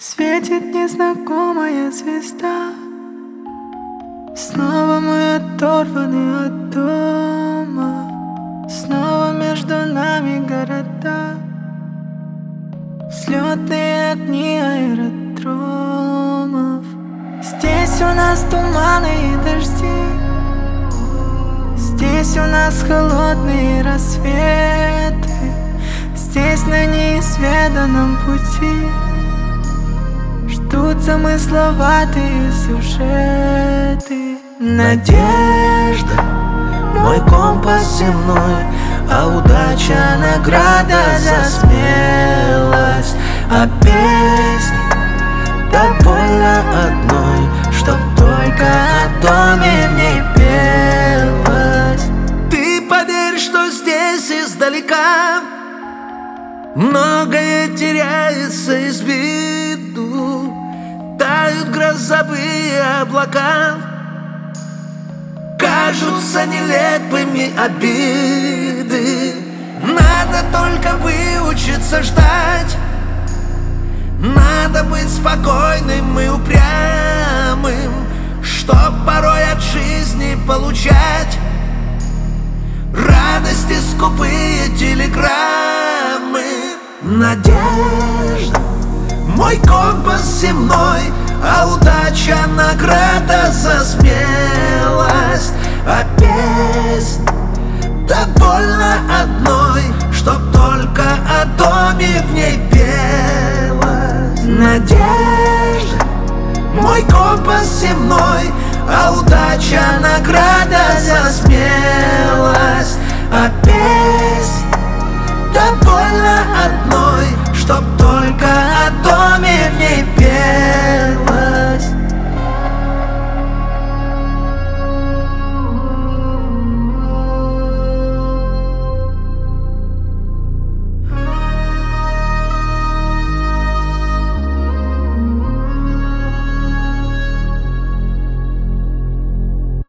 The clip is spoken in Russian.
Светит незнакомая звезда. Снова мы оторваны от дома. Снова между нами города, взлетные огни аэродромов. Здесь у нас туманы и дожди. Здесь у нас холодные рассветы. Здесь на неизведанном пути ждут замысловатые сюжеты. Надежда, мой компас земной, а удача награда за смелость. А песни довольно одной, чтоб только о доме в ней пелось. Ты поверь, что здесь издалека многое теряется из виду. Тают грозовые облака, кажутся нелепыми обиды. Надо только выучиться ждать. Надо быть спокойным и упрямым, чтоб порой от жизни получать радости скупые телеграммы. Надежда, мой компас земной, а удача награда за смелость. А песня довольно одной, чтоб только о доме в ней пелось. Надежда, мой компас земной, а удача награда за смелость. А песня довольно одной, чтоб только